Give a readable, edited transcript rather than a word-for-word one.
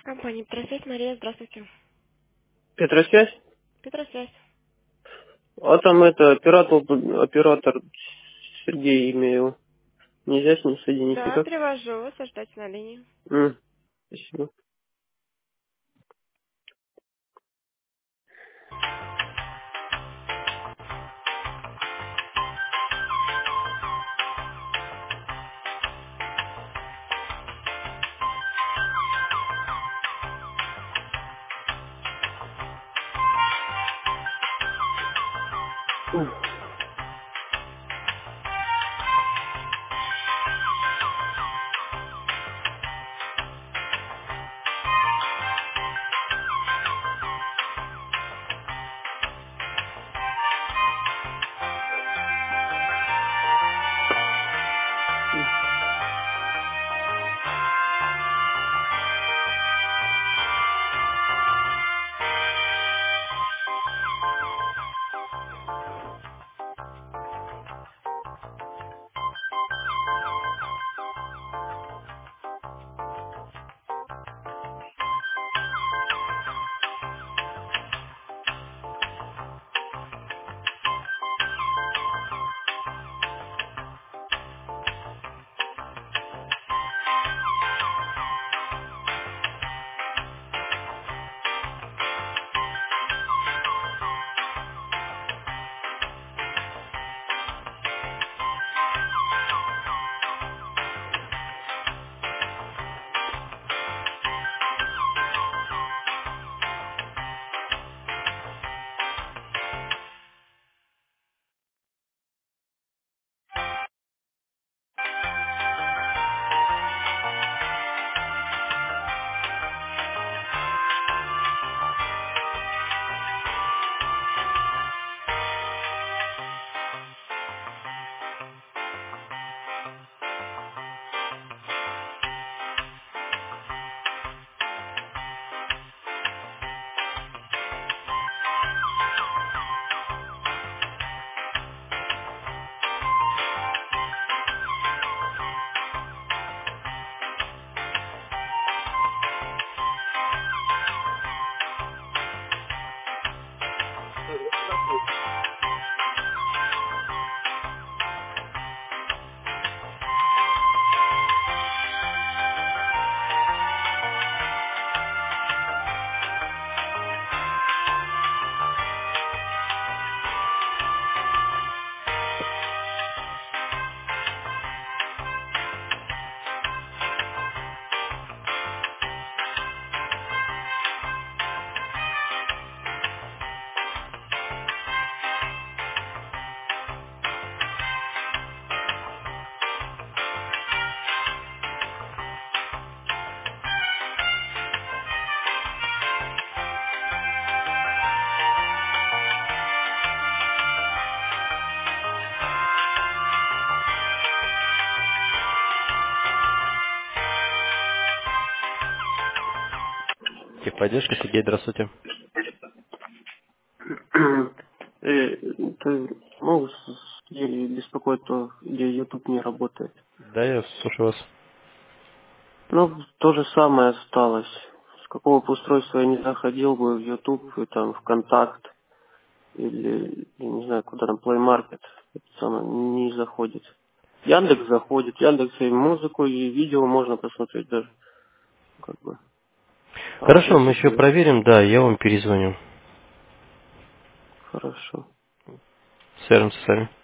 Компания Петросвязь, Мария, здравствуйте. Петросвязь? Петросвязь. А там это оператор Сергей имею. Нельзя с ним соединить Да, никак? перевожу вас, ожидайте на линии. Спасибо. Техподдержка, Сергей, здравствуйте. Ну, еле беспокоит то, где YouTube не работает. Да, я слушаю вас. Ну, то же самое осталось. С какого бы устройства я не заходил бы в YouTube, и там ВКонтакт, или, я не знаю, куда там, Play Market, это самое, не заходит. Яндекс заходит, Яндекс и музыку, и видео можно посмотреть даже, как бы. А вот Хорошо, мы если еще бы... проверим, да, я вам перезвоню. Хорошо. Свяжемся с вами.